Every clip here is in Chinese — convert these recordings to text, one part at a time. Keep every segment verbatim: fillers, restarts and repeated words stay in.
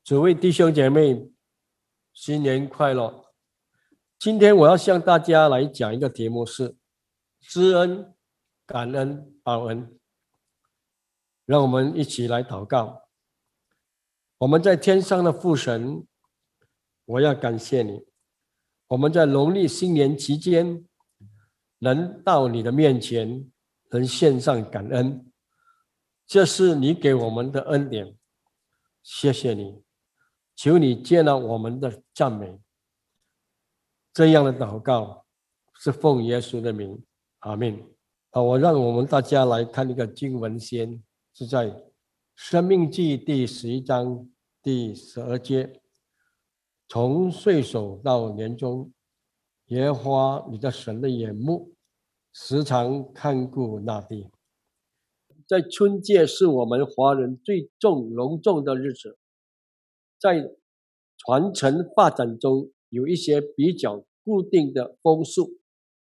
诸位弟兄姐妹，新年快乐！今天我要向大家来讲一个题目是知恩、感恩、报恩。让我们一起来祷告。我们在天上的父神，我要感谢你，我们在农历新年期间能到你的面前，能献上感恩，这是你给我们的恩典，谢谢你。求你接纳我们的赞美，这样的祷告是奉耶稣的名，阿们。好，我让我们大家来看一个经文先，是在申命记第十一章第十二节，从岁首到年终，耶和华你的神的眼目时常看顾那地。在春节是我们华人最重隆重的日子，在传承发展中有一些比较固定的风俗，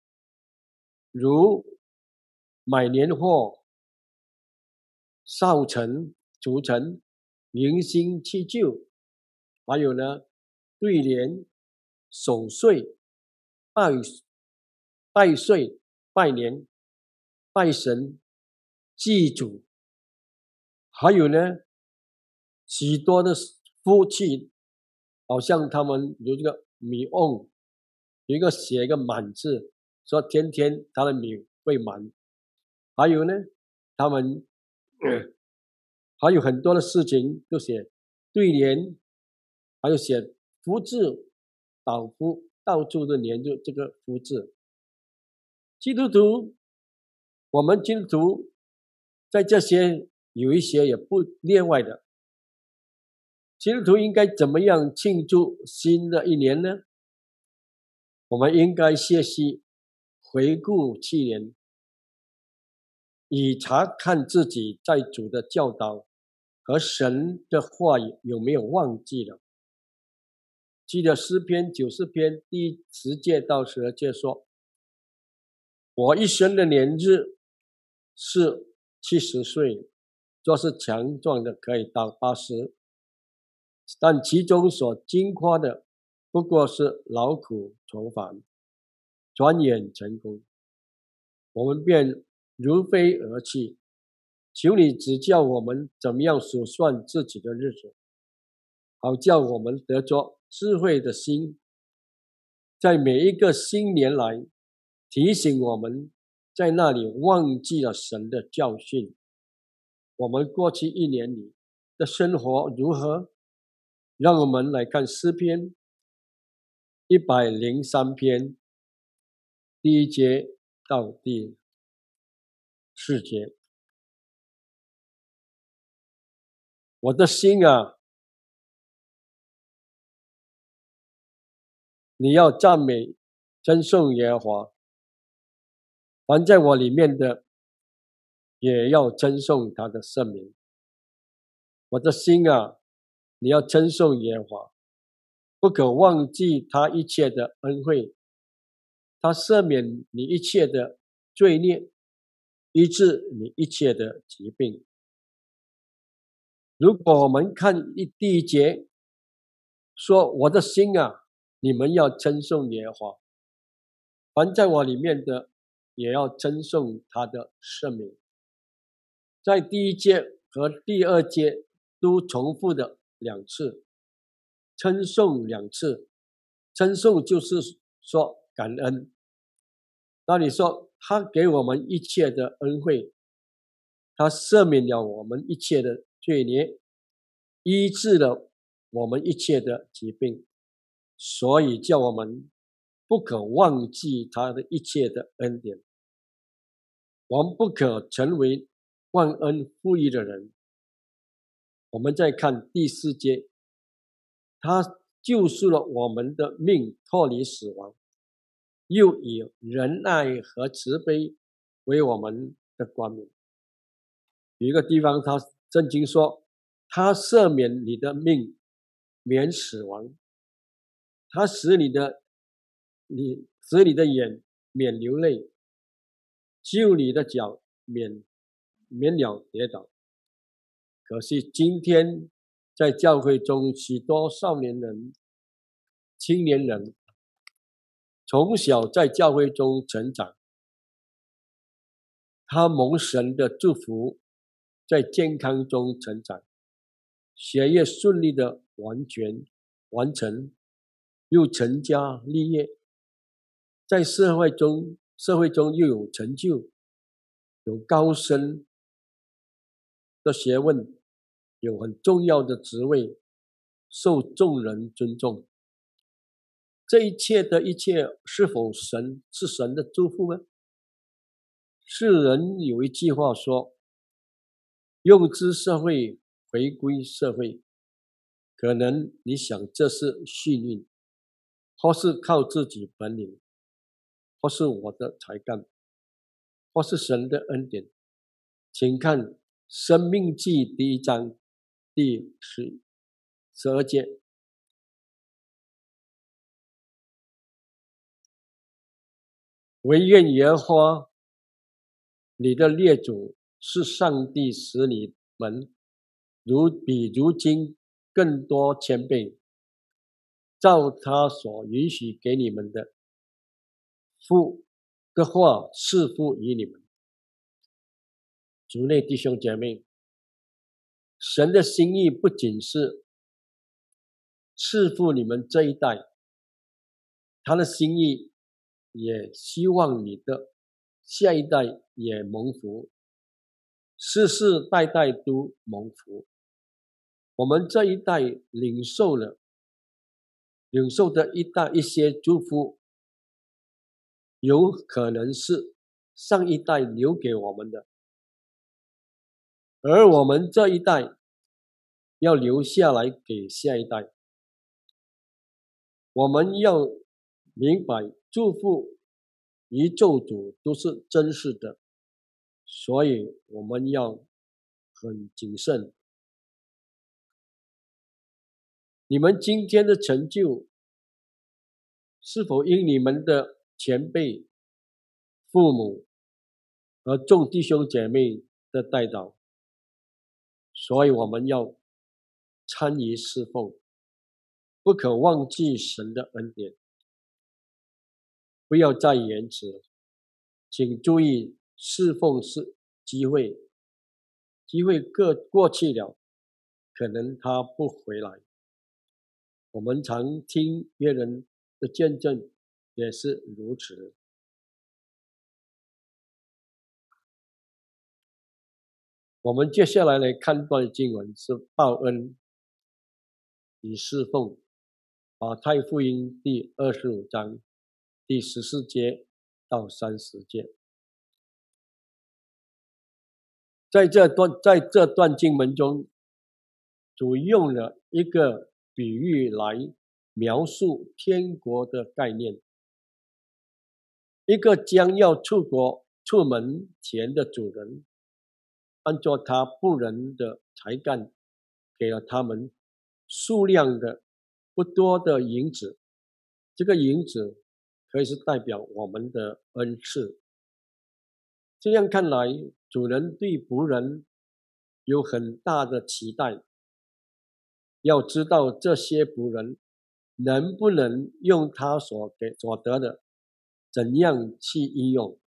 如买年货、扫尘、除尘、迎新弃旧，还有呢对联、守岁、拜拜岁、拜年、拜神、祭祖，还有呢许多的夫妻，好像他们有这个米瓮，有一个写一个满字，说天天他的米会满。还有呢他们、呃、还有很多的事情都写对联，还有写福字，倒福，到处的连着这个福字。基督徒，我们基督徒在这些有一些也不例外的。基督徒应该怎么样庆祝新的一年呢？我们应该学习回顾去年，以查看自己在主的教导和神的话语有没有忘记了。记得诗篇九十篇第十节到十二节说，我一生的年日是七十岁，若是强壮的可以到八十，但其中所经夸的不过是劳苦愁烦，转眼成功，我们便如飞而去。求你指教我们怎么样数算自己的日子，好叫我们得着智慧的心，在每一个新年来提醒我们在那里忘记了神的教训。我们过去一年里的生活如何？让我们来看诗篇一百零三篇第一节到第四节。我的心啊，你要赞美称颂耶和华，凡在我里面的也要称颂他的圣名。我的心啊，你要称颂耶和华，不可忘记他一切的恩惠，他赦免你一切的罪孽，医治你一切的疾病。如果我们看第一节说，我的心啊，你们要称颂耶和华，凡在我里面的也要称颂他的圣名。在第一节和第二节都重复的两次，称颂两次。称颂就是说感恩，那你说他给我们一切的恩惠，他赦免了我们一切的罪孽，医治了我们一切的疾病，所以叫我们不可忘记他的一切的恩典。我们不可成为忘恩负义的人。我们再看第四节，他救赎了我们的命，脱离死亡，又以仁爱和慈悲为我们的冠冕。有一个地方他圣经说，他赦免你的命免死亡，他使你的你使你的眼免流泪，救你的脚免免了跌倒。可惜今天在教会中许多少年人、青年人从小在教会中成长，他蒙神的祝福，在健康中成长，学业顺利的完全完成，又成家立业，在社会中社会中又有成就，有高深的学问，有很重要的职位，受众人尊重。这一切的一切，是否神是神的祝福呢？世人有一句话说：“用之社会，回归社会。”可能你想这是幸运，或是靠自己本领，或是我的才干，或是神的恩典。请看《申命记》第一章第十十二节。惟愿耶和华你的列祖是上帝使你们如比如今更多千倍，照他所允许给你们的父的话赐福于你们。主内弟兄姐妹，神的心意不仅是赐福你们这一代，他的心意也希望你的下一代也蒙福，世世代代都蒙福。我们这一代领受了领受的一代一些祝福，有可能是上一代留给我们的，而我们这一代要留下来给下一代。我们要明白，祝福与咒诅都是真实的，所以我们要很谨慎。你们今天的成就，是否因你们的前辈、父母和众弟兄姐妹的带导？所以我们要参与侍奉，不可忘记神的恩典。不要再延迟，请注意，侍奉是机会，机会过过去了，可能他不回来。我们常听别人的见证，也是如此。我们接下来来看段经文，是报恩与侍奉，马太福音第二十五章第十四节到三十节。在这段在这段经文中，主用了一个比喻来描述天国的概念。一个将要出国出门前的主人，按照他不仁的才干，给了他们数量的不多的银子。这个银子可以是代表我们的恩赐。这样看来，主人对仆人有很大的期待，要知道这些仆人能不能用他所给所得的怎样去应用。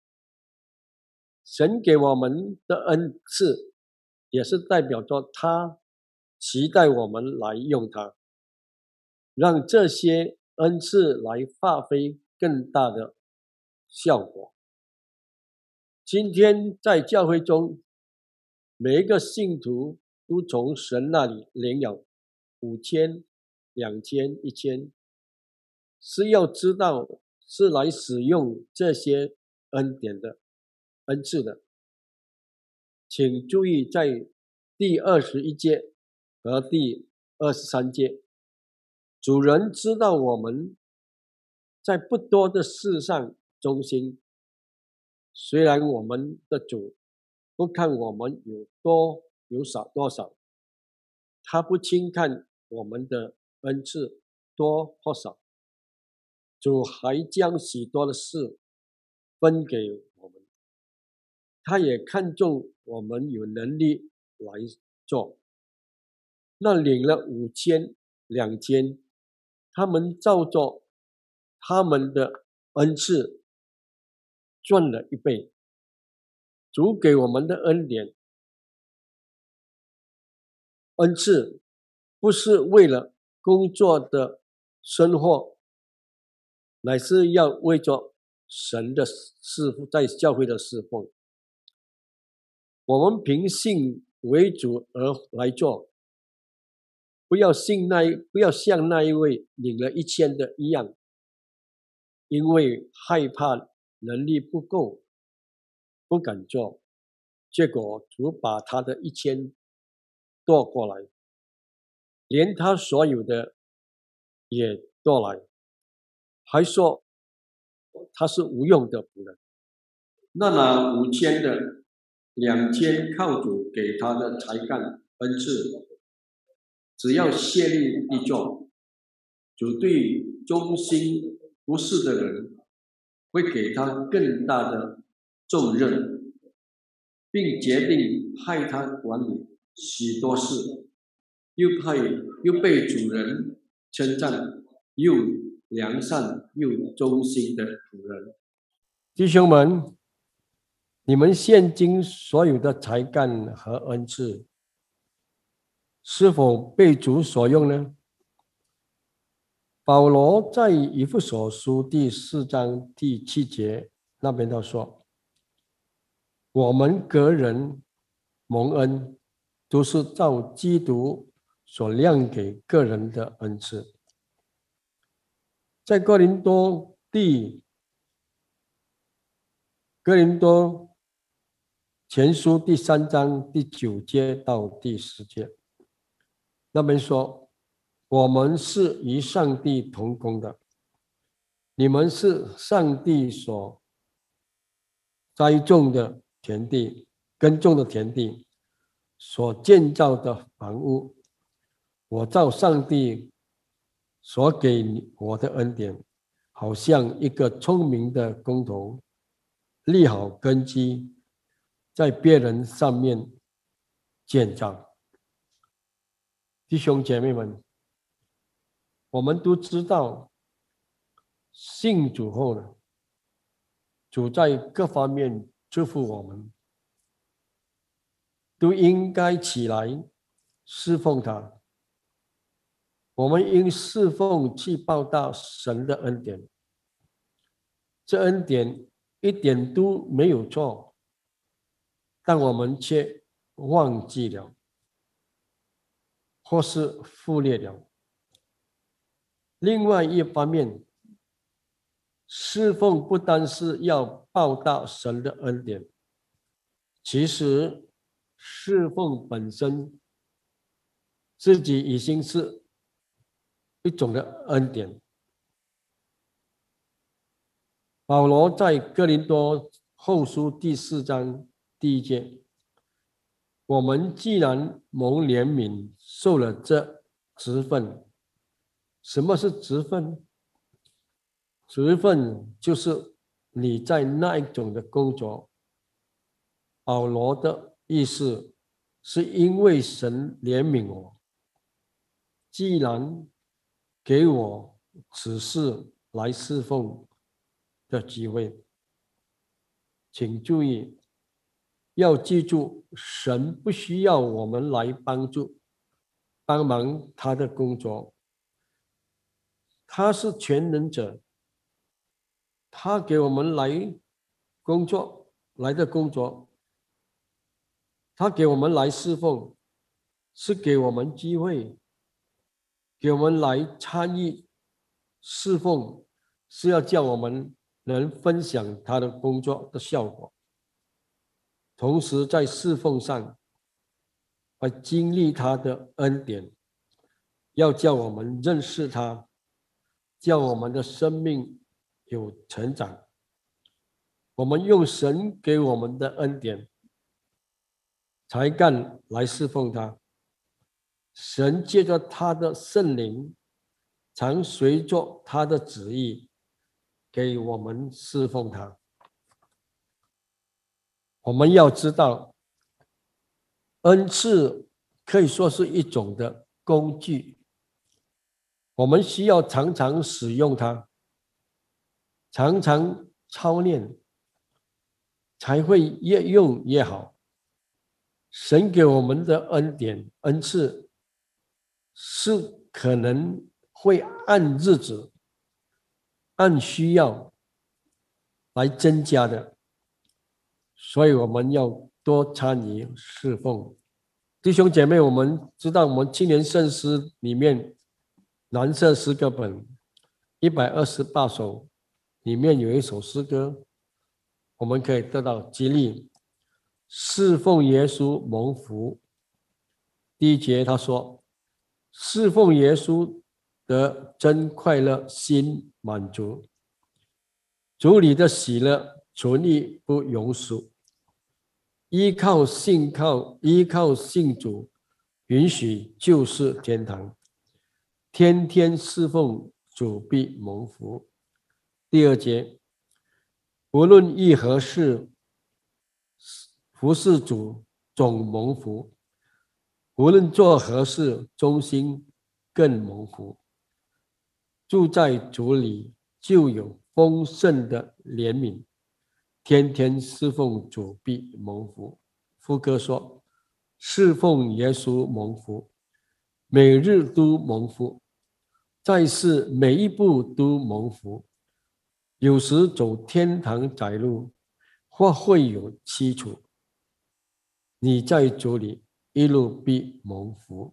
神给我们的恩赐，也是代表着他期待我们来用它，让这些恩赐来发挥更大的效果。今天在教会中，每一个信徒都从神那里领了五千、两千、一千，是要知道是来使用这些恩典的恩赐的。请注意，在第二十一节和第二十三节，主人知道我们在不多的事上忠心，虽然我们的主不看我们有多有少多少，他不轻看我们的恩赐多或少，主还将许多的事分给我们，他也看重我们有能力来做。 那领了五千两千，他们照着他们的恩赐赚了一倍。主给我们的恩典恩赐不是为了工作的生活，乃是要为着神的侍奉，在教会的侍奉。我们凭信为主而来做，不要信那一不要像那一位领了一千的一样，因为害怕能力不够，不敢做，结果主把他的一千夺过来，连他所有的也夺来，还说他是无用的仆人。那拿五千的两千靠主给他的才干恩赐，只要竭力地做，主对忠心不事的人会给他更大的重任，并决定派他管理许多事，又派又被主人称赞又良善又忠心的仆人。弟兄们，你们现今所有的才干和恩赐，是否被主所用呢？保罗在以弗所书第四章第七节那边他说，我们个人蒙恩，都是照基督所量给个人的恩赐。在哥林多第哥林多前书第三章第九节到第十节，那边说，我们是与上帝同工的，你们是上帝所栽种的田地，耕种的田地，所建造的房屋。我照上帝所给我的恩典，好像一个聪明的工头，立好根基，在别人上面建造。弟兄姐妹们，我们都知道，信主后呢，主在各方面祝福我们，都应该起来侍奉他。我们应侍奉去报答神的恩典，这恩典一点都没有错，但我们却忘记了，或是忽略了。另外一方面，侍奉不单是要报答神的恩典，其实侍奉本身自己已经是一种的恩典。保罗在哥林多后书第四章第一节，我们既然蒙怜悯，受了这职分。什么是职分？职分就是你在那一种的工作。保罗的意思是因为神怜悯我，既然给我此事来侍奉的机会。请注意，要记住，神不需要我们来帮助帮忙他的工作，他是全能者，他给我们来工作来的工作，他给我们来侍奉，是给我们机会，给我们来参与侍奉，是要叫我们能分享他的工作的效果，同时在侍奉上来经历他的恩典，要叫我们认识他，叫我们的生命有成长。我们用神给我们的恩典才干来侍奉他，神借着他的圣灵常随着他的旨意给我们侍奉他。我们要知道，恩赐可以说是一种的工具，我们需要常常使用它，常常操练，才会越用越好。神给我们的恩典恩赐是可能会按日子按需要来增加的，所以我们要多参与侍奉。弟兄姐妹，我们知道我们青年圣诗里面蓝色诗歌本一百二十八首里面有一首诗歌，我们可以得到激励。侍奉耶稣蒙福。第一节他说，侍奉耶稣得真快乐，心满足，主你的喜乐存立不容数，依靠信靠依靠信主，允许就是天堂，天天侍奉主必蒙福。第二节，无论遇何事，服侍主总蒙福，无论做何事，忠心更蒙福。住在主里就有丰盛的怜悯，天天侍奉主必蒙福。副歌说，侍奉耶稣蒙福，每日都蒙福，在世每一步都蒙福。有时走天堂窄路，或会有凄楚，你在主里一路必蒙福。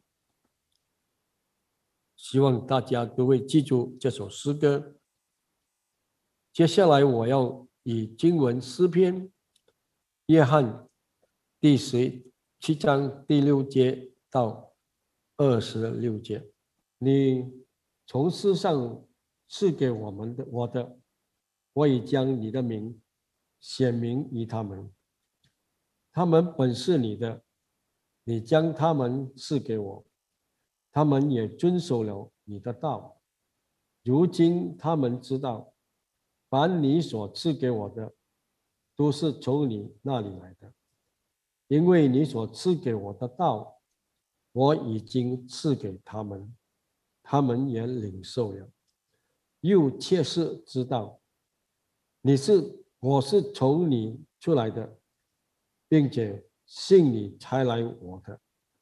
希望大家都会记住这首诗歌。接下来我要以经文诗篇约翰第十七章第六节到二十六节，你从世上赐给我们的我的，我已将你的名显明于他们，他们本是你的，你将他们赐给我，他们也遵守了你的道。如今他们知道，凡你所赐给我的，都是从你那里来的，因为你所赐给我的道，我已经赐给他们，他们也领受了，又切实知道你是我是从你出来的，并且信你才来我的。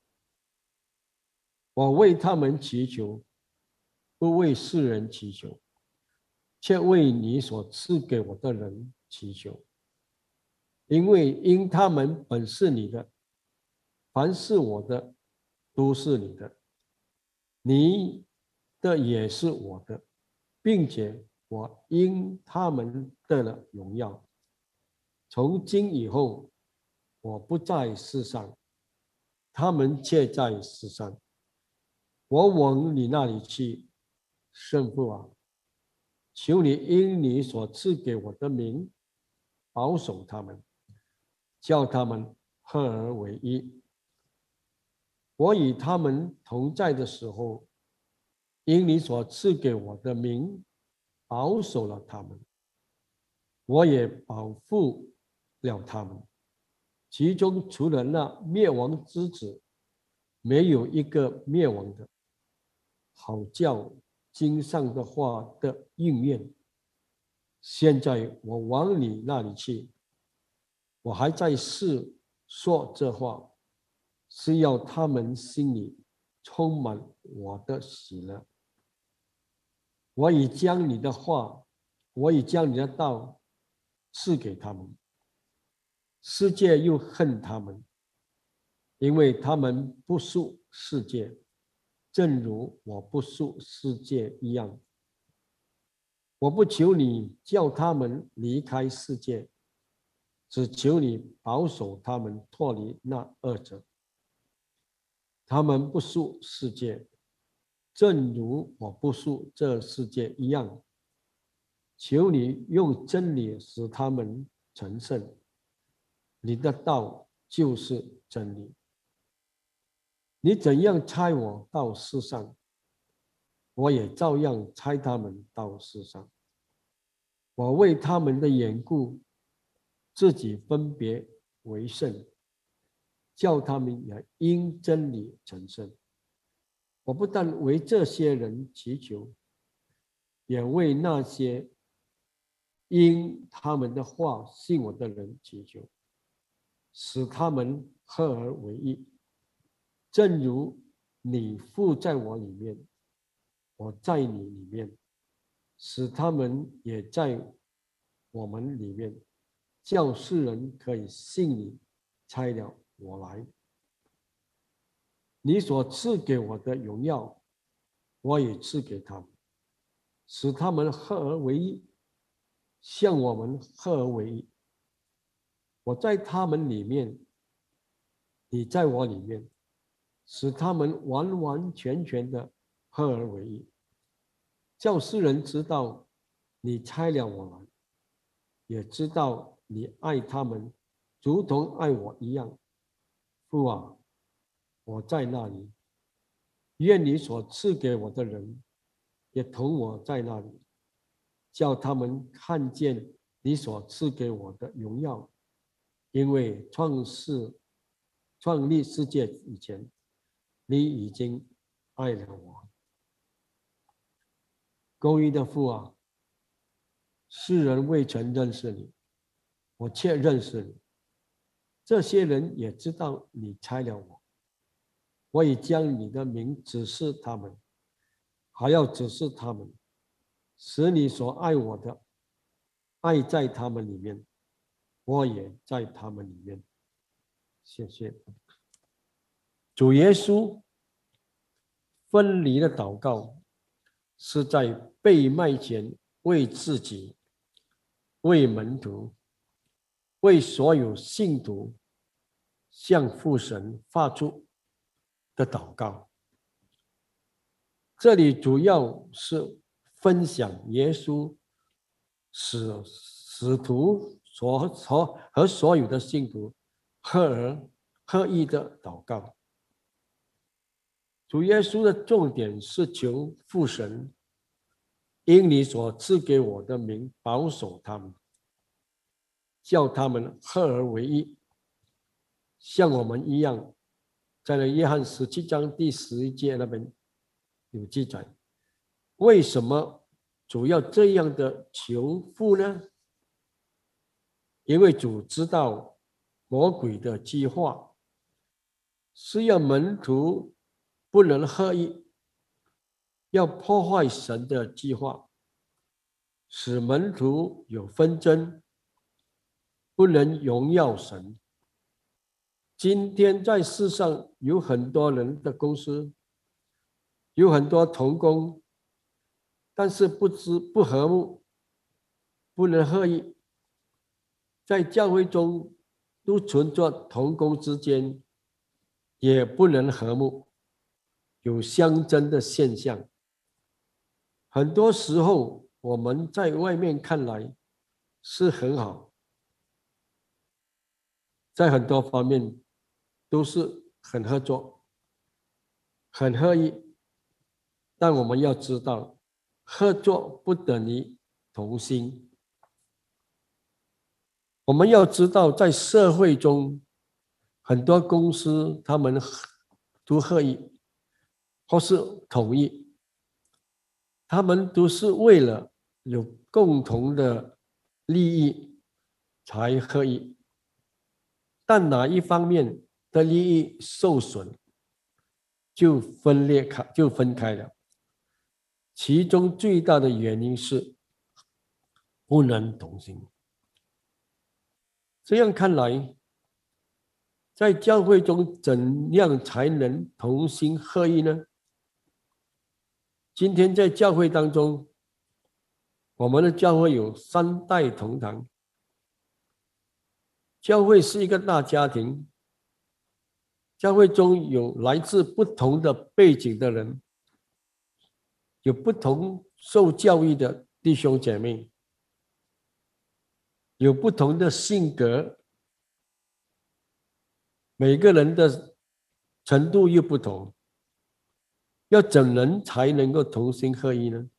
我为他们祈求，不为世人祈求，却为你所赐给我的人祈求，因为因他们本是你的，凡是我的都是你的，你的也是我的，并且我因他们得了荣耀。从今以后，我不在世上，他们却在世上。我往你那里去，圣父啊，求你因你所赐给我的名，保守他们，叫他们合而为一。我与他们同在的时候，因你所赐给我的名，保守了他们，我也保护了他们。其中除了那灭亡之子，没有一个灭亡的，好叫经上的话的应验。现在我往你那里去，我还在世说这话，是要他们心里充满我的喜乐。我已将你的话，我已将你的道赐给他们，世界又恨他们，因为他们不属世界，正如我不属世界一样。我不求你叫他们离开世界，只求你保守他们脱离那恶者。他们不属世界，正如我不属这世界一样。求你用真理使他们成圣，你的道就是真理。你怎样差我到世上，我也照样差他们到世上。我为他们的缘故，自己分别为圣，叫他们也因真理成圣。 我不但为这些人祈求，也为那些因他们的话信我的人祈求，使他们合而为一，正如你父在我里面，我在你里面，使他们也在我们里面，叫世人可以信你差了我来。你所赐给我的荣耀，我也赐给他们，使他们合而为一，像我们合而为一。我在他们里面，你在我里面，使他们完完全全的合而为一，叫世人知道你差了我来，也知道你爱他们，如同爱我一样。父啊，我在那里，愿你所赐给我的人也同我在那里，叫他们看见你所赐给我的荣耀，因为创世创立世界以前，你已经爱了我。公义的父啊，世人未曾认识你，我却认识你，这些人也知道你差了我，我已将你的名指示他们，还要指示他们，使你所爱我的爱在他们里面，我也在他们里面。谢谢。主耶稣分离的祷告，是在被卖前为自己、为门徒、为所有信徒向父神发出的祷告。这里主要是分享耶稣使使徒所所和所有的信徒合而合一的祷告。主耶稣的重点是求父神因你所赐给我的名保守他们，叫他们合而为一，像我们一样。在了约翰十七章第十一节那边有记载，为什么主要这样的求父呢？因为主知道魔鬼的计划是要门徒不能合一，要破坏神的计划，使门徒有纷争，不能荣耀神。今天在世上有很多人的公司，有很多同工，但是不知不和睦，不能合一。在教会中都存着同工之间也不能和睦，有相争的现象。很多时候我们在外面看来是很好，在很多方面都是很合作、很合一，但我们要知道，合作不等于同心。我们要知道，在社会中，很多公司他们都合一或是统一，他们都是为了有共同的利益才合一。但哪一方面的利益受损，就分裂开，就分开了。其中最大的原因是不能同心。这样看来，在教会中怎样才能同心合一呢？今天在教会当中，我们的教会有三代同堂，教会是一个大家庭，教会中有来自不同的背景的人，有不同受教育的弟兄姐妹，有不同的性格，每个人的程度又不同，要怎能才能够同心合一呢？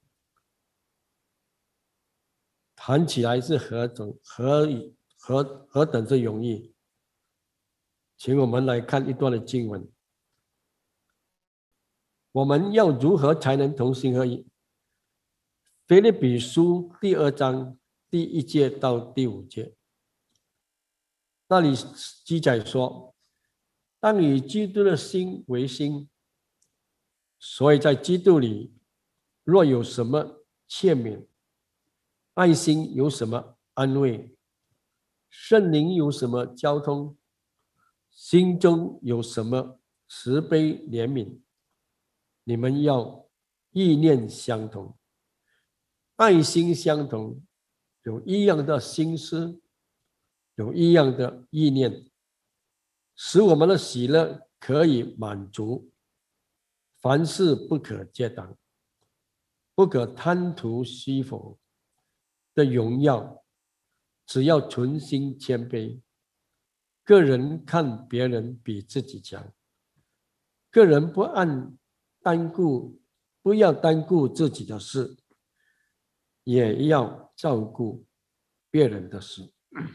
谈起来是何等何何何等之容易。请我们来看一段的经文， 我们要如何才能同心合一？腓立比书第二章第一节到第五节，那里记载说：当以基督的心为心，所以在基督里，若有什么欠勉，爱心有什么安慰，圣灵有什么交通，心中有什么慈悲怜悯，你们要意念相同，爱心相同，有一样的心思，有一样的意念，使我们的喜乐可以满足。凡事不可结党，不可贪图虚浮的荣耀，只要存心谦卑。个人看别人比自己强，个人不按单顾，不要单顾自己的事，也要照顾别人的事。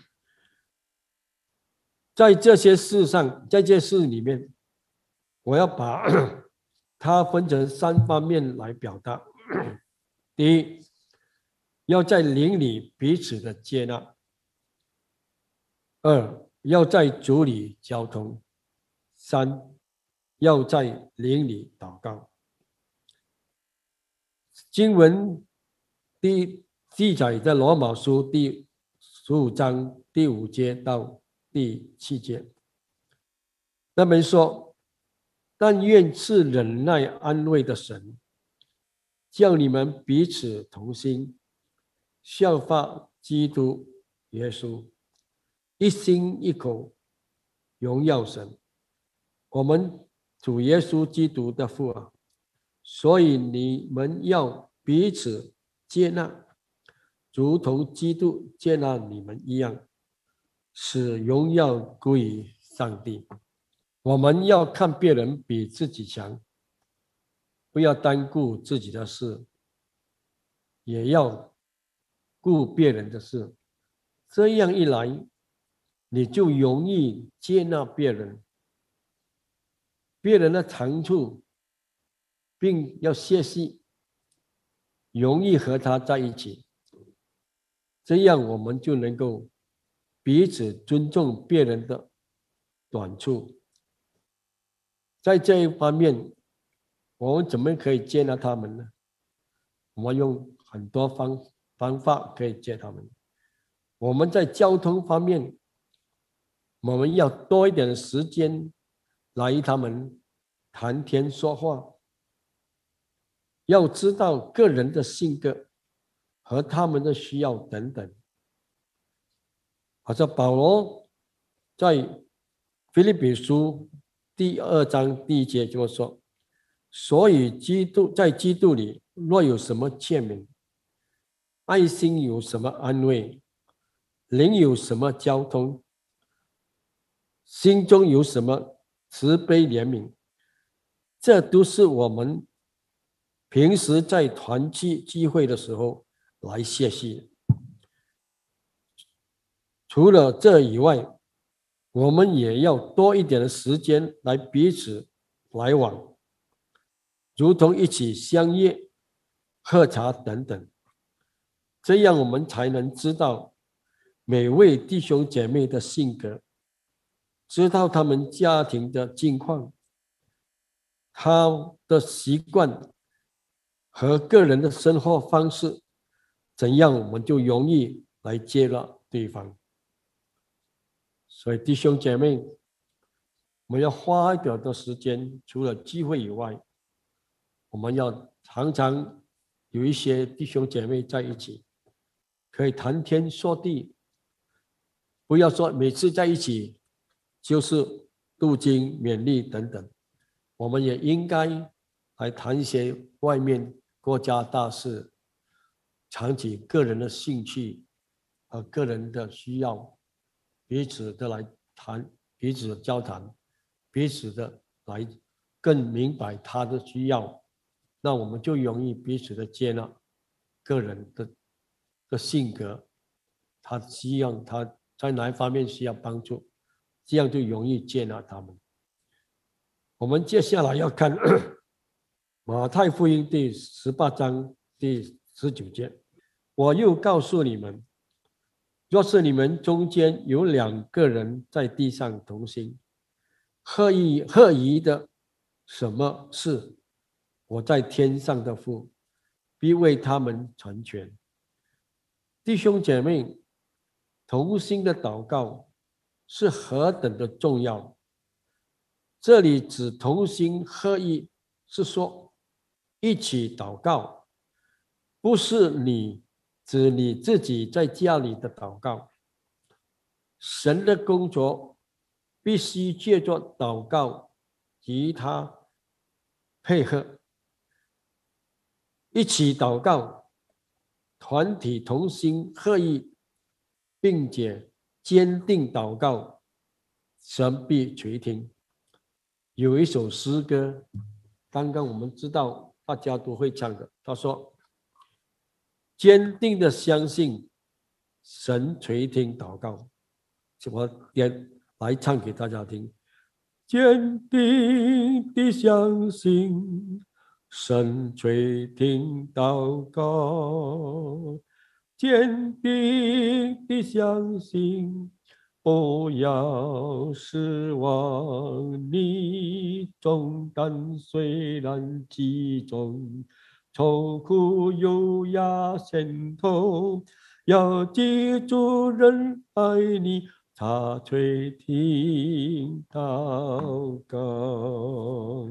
在这些事上，在这些事里面，我要把它分成三方面来表达。第一，要在灵里彼此的接纳；二，要在主里交通；三，要在灵里祷告。经文第记载在罗马书第十五章第五节到第七节，那边说：但愿赐忍耐安慰的神，叫你们彼此同心，效法基督耶稣，一心一口荣耀神，我们主耶稣基督的父啊！所以你们要彼此接纳，如同基督接纳你们一样，使荣耀归于上帝。我们要看别人比自己强，不要单顾自己的事，也要顾别人的事。这样一来，你就容易接纳别人，别人的长处，并要学习，容易和他在一起。这样我们就能够彼此尊重别人的短处。在这一方面，我们怎么可以接纳他们呢？我们用很多方方法可以接他们。我们在交通方面，我们要多一点的时间来与他们谈天说话，要知道个人的性格和他们的需要等等。好像保罗在腓立比书第二章第一节这么说：所以基督在基督里，若有什么欠勉，爱心有什么安慰，灵有什么交通，心中有什么慈悲怜悯，这都是我们平时在团契聚会的时候来学习。除了这以外，我们也要多一点的时间来彼此来往，如同一起相约、喝茶等等。这样我们才能知道每位弟兄姐妹的性格，知道他们家庭的境况，他的习惯和个人的生活方式，怎样我们就容易来接纳对方。所以弟兄姐妹，我们要花一点的时间，除了聚会以外，我们要常常有一些弟兄姐妹在一起，可以谈天说地，不要说每次在一起就是镀金勉励等等，我们也应该来谈一些外面国家大事，谈起个人的兴趣和个人的需要，彼此的来谈，彼此的交谈，彼此的来更明白他的需要，那我们就容易彼此的接纳个人的的性格，他需要他在哪一方面需要帮助，这样就容易接纳他们。我们接下来要看马太福音第十八章第十九节，我又告诉你们，若是你们中间有两个人在地上同心，合意合宜的什么事，我在天上的父必为他们成全。弟兄姐妹，同心的祷告是何等的重要。这里指同心合意，是说一起祷告，不是你指你自己在家里的祷告。神的工作必须借着祷告与他配合，一起祷告，团体同心合意，并且坚定祷告，神必垂听。有一首诗歌，刚刚我们知道大家都会唱的，他说坚定的相信神垂听祷告，我也来唱给大家听。坚定的相信神垂听祷告，坚定的相信不要失望，你重担虽然极重，愁苦忧压心头，要记住人爱你，他垂听祷告。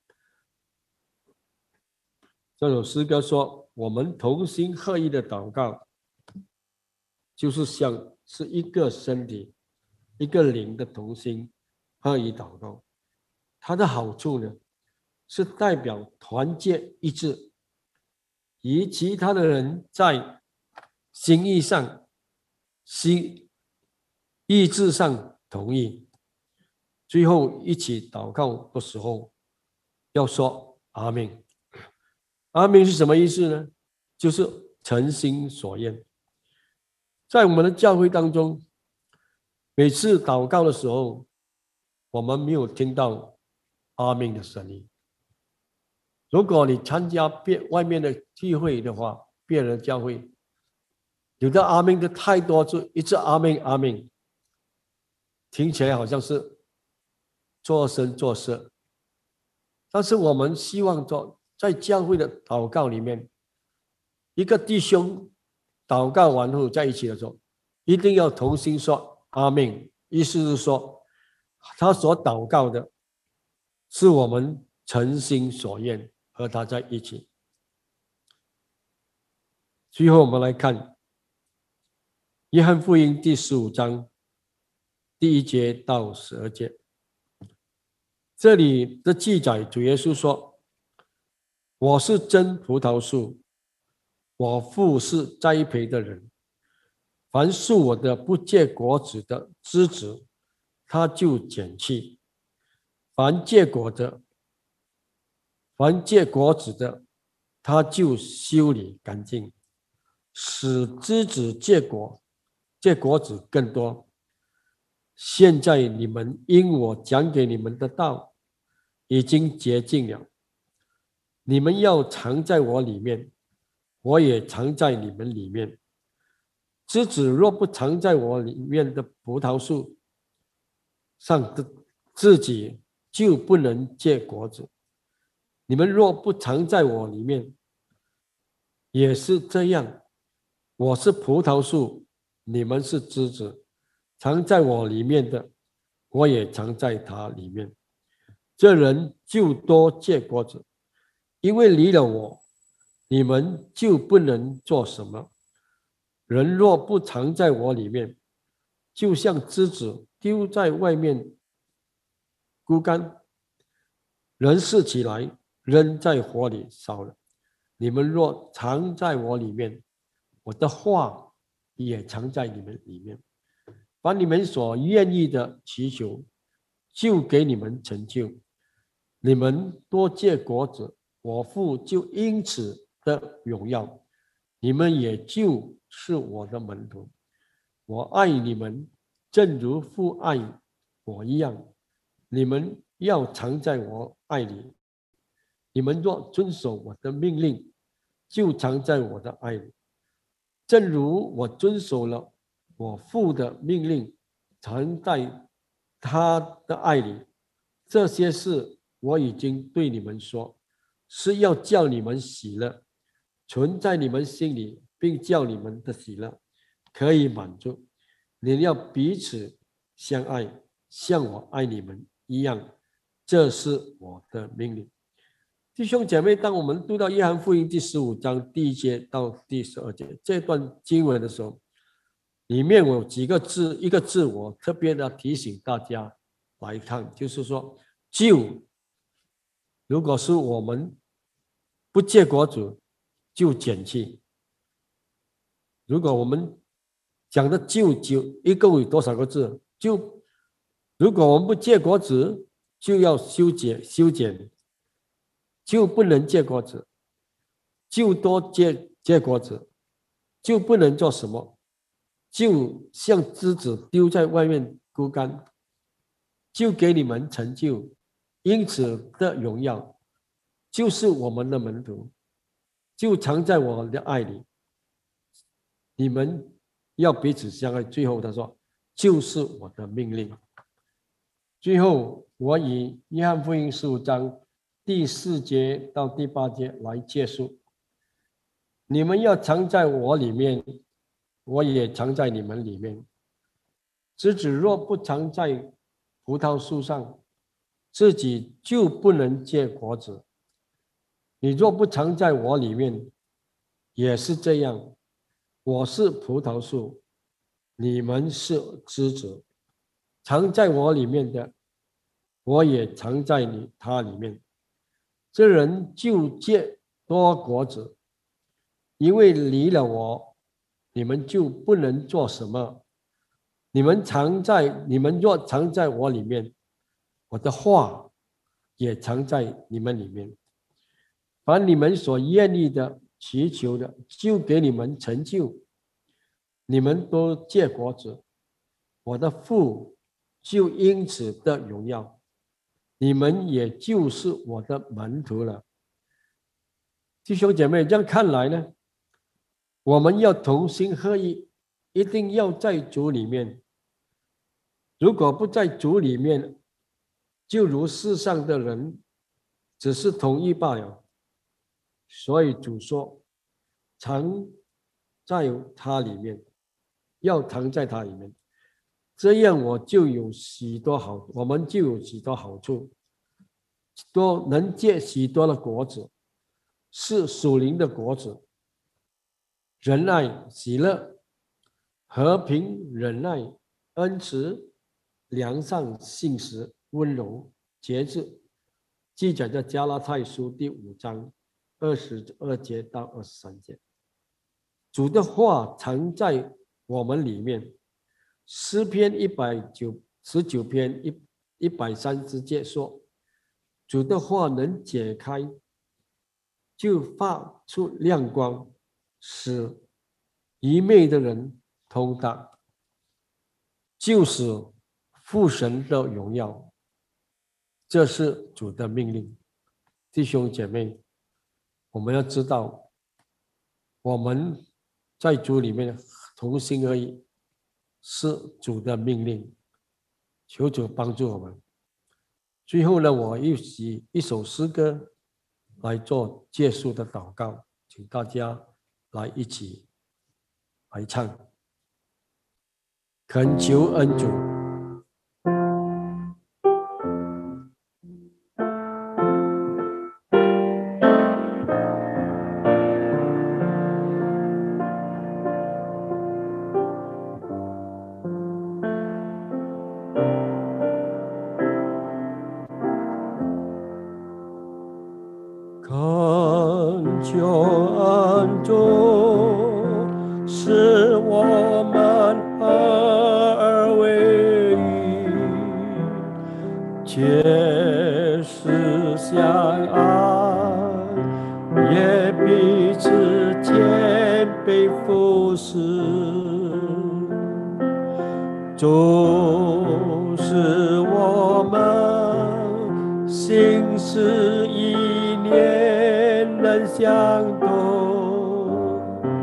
这首诗歌说，我们同心合意的祷告，就是像是一个身体一个灵的同心合意祷告。它的好处呢，是代表团结一致，与其他的人在心意上心意志上同意，最后一起祷告的时候要说阿们。阿们是什么意思呢？就是诚心所愿。在我们的教会当中，每次祷告的时候，我们没有听到阿们的声音。如果你参加别外面的聚会的话，别人的教会，有的阿们的太多，就一直阿们阿们，听起来好像是作声作色。但是我们希望做在教会的祷告里面，一个弟兄祷告完后在一起的时候，一定要同心说阿们，意思是说他所祷告的是我们诚心所愿，和他在一起。最后我们来看约翰福音第十五章第一节到十二节，这里的记载，主耶稣说，我是真葡萄树，我父是栽培的人，凡属我的不结果子的枝子，他就剪去，凡结果的凡结果子的，他就修理干净，使枝子结果结果子更多。现在你们因我讲给你们的道已经洁净了，你们要藏在我里面，我也藏在你们里面。枝子若不藏在我里面的葡萄树上的，自己就不能结果子。你们若不藏在我里面，也是这样。我是葡萄树，你们是枝子，藏在我里面的，我也藏在他里面。这人就多结果子，因为离了我，你们就不能做什么。人若不藏在我里面，就像枝子丢在外面枯干，人拾起来扔在火里烧了。你们若藏在我里面，我的话也藏在你们里面，把你们所愿意的祈求，就给你们成就。你们多结果子，我父就因此的荣耀，你们也就是我的门徒。我爱你们，正如父爱我一样，你们要藏在我爱里。 你们若遵守我的命令，就常在我的爱里，正如我遵守了我父的命令，常在他的爱里。这些事我已经对你们说，是要叫你们喜乐，存在你们心里，并叫你们的喜乐可以满足。你们要彼此相爱，像我爱你们一样，这是我的命令。弟兄姐妹，当我们读到约翰福音第十五章第一节到第十二节这段经文的时候，里面有几个字，一个字我特别的提醒大家来看，就是说就如果是我们不结果子，就减去。如果我们讲的就就一共有多少个字？就如果我们不结果子，就要修剪修剪，就不能结果子，就多结结果子，就不能做什么，就像枝子丢在外面枯干，就给你们成就，因此的荣耀就是我们的门徒，就藏在我的爱里。你们要彼此相爱。最后他说，就是我的命令。最后我以约翰福音十五章第四节到第八节来结束。你们要藏在我里面，我也藏在你们里面。枝子若不藏在葡萄树上，自己就不能结果子。你若不藏在我里面，也是这样。我是葡萄树，你们是枝子。藏在我里面的，我也藏在你他里面。这人就结多果子，因为离了我，你们就不能做什么。你们藏在你们若藏在我里面，我的话也藏在你们里面。凡你们所愿意的祈求的，就给你们成就。你们都结果子，我的父就因此得荣耀，你们也就是我的门徒了。弟兄姐妹，这样看来呢，我们要同心合一，一定要在主里面。如果不在主里面，就如世上的人，只是同意罢了。所以主说，藏在他里面，要藏在他里面，这样我就有许多好，我们就有许多好处，多能结许多的果子，是属灵的果子，仁爱、喜乐、和平、忍耐、恩慈、良善、信实、温柔、节制，记载在加拉太书第五章二十二节到二十三节。主的话藏在我们里面。诗篇一百十九篇一一百三十节说，主的话能解开，就发出亮光，使愚昧的人通达，就是父神的荣耀。这是主的命令。弟兄姐妹，我们要知道，我们在主里面同心合一，是主的命令。求主帮助我们。最后呢，我以一首诗歌来做结束的祷告，请大家来一起来唱。恳求恩主，恳求恩主，使我们合而为一，切实相爱，也彼此谦卑服侍。主使我们心思意念能相懂，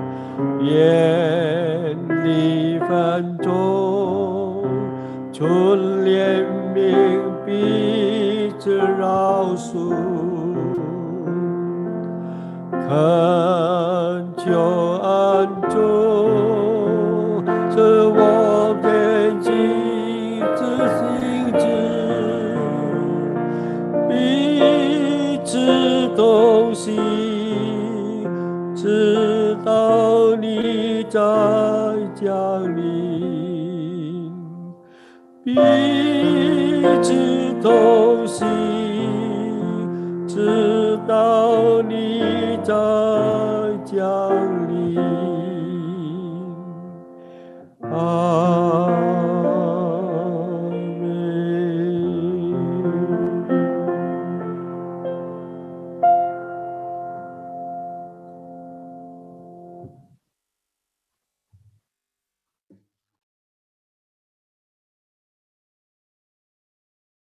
远离分众，存怜悯彼此饶恕，恳求恩主，使我坚信之心志，彼此同行，直到你再降临。彼此同行，直到你再降临。